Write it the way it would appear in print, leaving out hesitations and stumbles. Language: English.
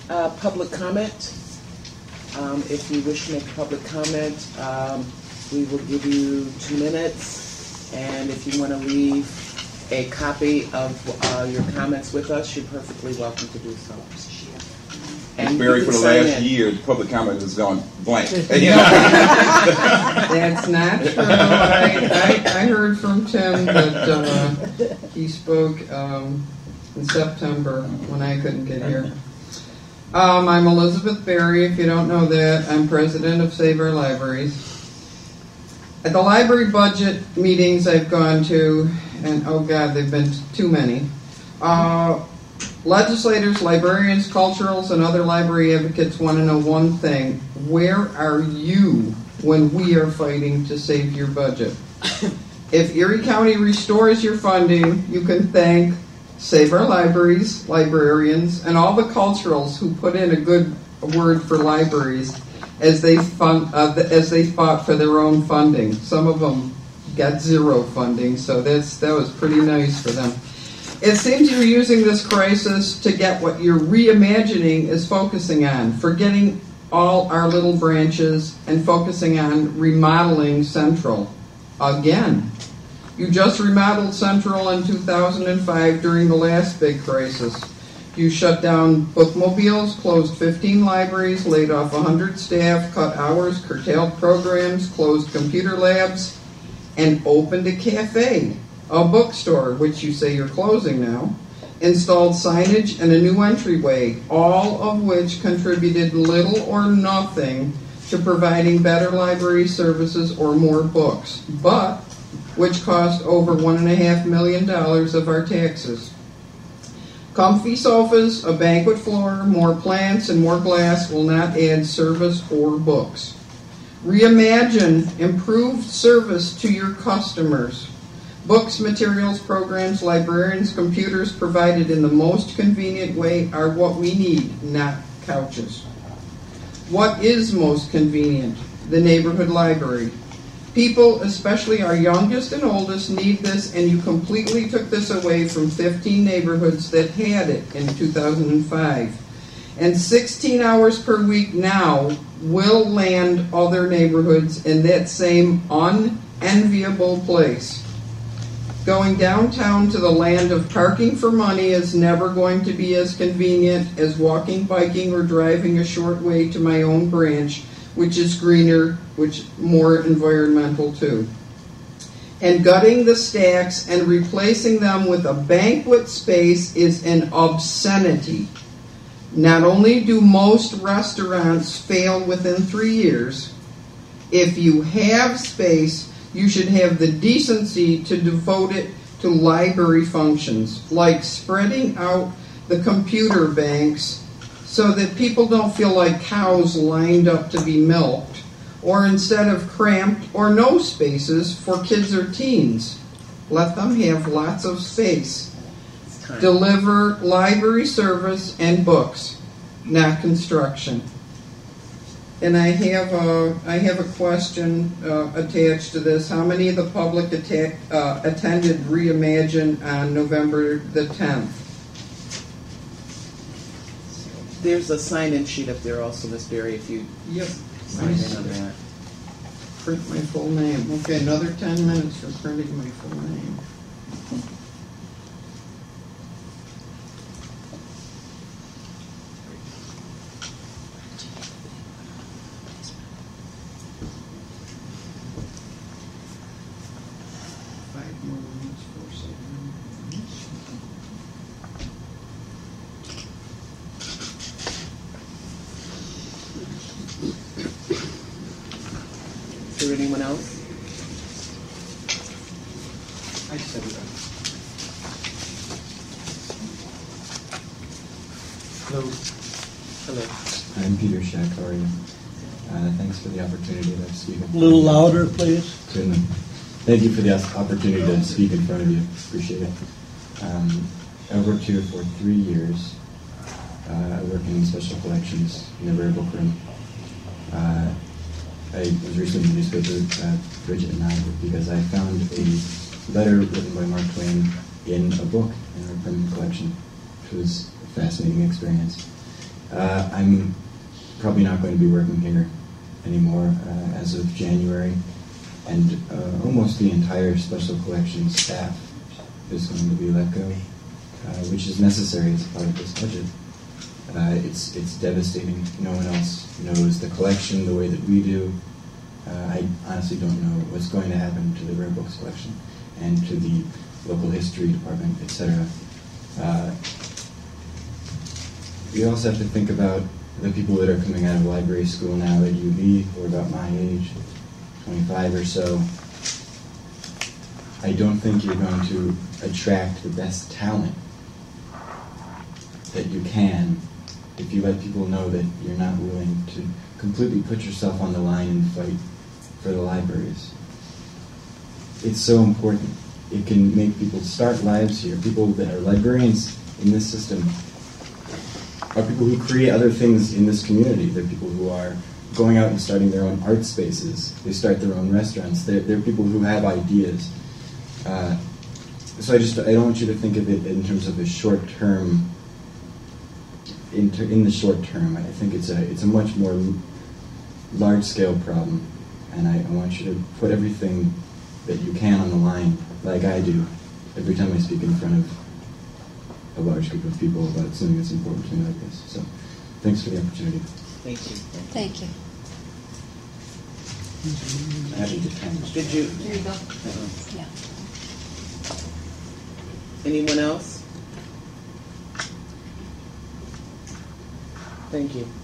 Public comment. If you wish to make a public comment, we will give you 2 minutes. And if you want to leave a copy of your comments with us, you're perfectly welcome to do so. And Barry, for the last year, public comment has gone blank. That's not true. I heard from Tim that he spoke in September when I couldn't get here. I'm Elizabeth Barry. If you don't know that, I'm president of Save Our Libraries. At the library budget meetings I've gone to, and oh God, they've been too many, legislators, librarians, culturals, and other library advocates want to know one thing. Where are you when we are fighting to save your budget? If Erie County restores your funding, you can thank Save Our Libraries, librarians, and all the culturals who put in a good word for libraries as they fought for their own funding. Some of them got zero funding, so that was pretty nice for them. It seems you're using this crisis to get what you're reimagining is focusing on, forgetting all our little branches and focusing on remodeling Central again. You just remodeled Central in 2005 during the last big crisis. You shut down bookmobiles, closed 15 libraries, laid off 100 staff, cut hours, curtailed programs, closed computer labs, and opened a cafe, a bookstore, which you say you're closing now, installed signage and a new entryway, all of which contributed little or nothing to providing better library services or more books, but which cost over $1.5 million of our taxes. Comfy sofas, a banquet floor, more plants, and more glass will not add service or books. Reimagine improved service to your customers. Books, materials, programs, librarians, computers provided in the most convenient way are what we need, not couches. What is most convenient? The neighborhood library. People, especially our youngest and oldest, need this, and you completely took this away from 15 neighborhoods that had it in 2005. And 16 hours per week now will land other neighborhoods in that same unenviable place. Going downtown to the land of parking for money is never going to be as convenient as walking, biking, or driving a short way to my own branch, which is greener, which more environmental too. And gutting the stacks and replacing them with a banquet space is an obscenity. Not only do most restaurants fail within 3 years, if you have space, you should have the decency to devote it to library functions, like spreading out the computer banks so that people don't feel like cows lined up to be milked, or instead of cramped or no spaces for kids or teens. Let them have lots of space. Deliver library service and books, not construction. And I have a question attached to this. How many of the public attended Reimagine on November the 10th? There's a sign-in sheet up there also, Miss Berry, if you sign in on that. Print my full name. Okay, another 10 minutes for printing my full name. Is there anyone else? I said that. Hello. Hello. I'm Peter Scheck. How are you? Thanks for the opportunity to speak. A little louder, please. Certainly. Thank you for the opportunity to speak in front of you. Appreciate it. I worked here for 3 years. I work in special collections in the rare book room. I was recently in the newspaper, Bridget and I, because I found a letter written by Mark Twain in a book in our permanent collection, which was a fascinating experience. I'm probably not going to be working here anymore as of January, and almost the entire special collections staff is going to be let go, which is necessary as part of this budget. It's devastating. No one else knows the collection the way that we do. I honestly don't know what's going to happen to the rare books collection and to the local history department, etc. We also have to think about the people that are coming out of library school now at UB, who are about my age, 25 or so. I don't think you're going to attract the best talent that you can if you let people know that you're not willing to completely put yourself on the line and fight for the libraries. It's so important. It can make people start lives here. People that are librarians in this system are people who create other things in this community. They're people who are going out and starting their own art spaces. They start their own restaurants. They're people who have ideas. So I don't want you to think of it in terms of a short term. In the short term, I think it's a much more large scale problem, and I want you to put everything that you can on the line, like I do, every time I speak in front of a large group of people about something that's important to me like this. So, thanks for the opportunity. Thank you. Thank you. I have to time. Did you? Here you go. Yeah. Anyone else? Thank you.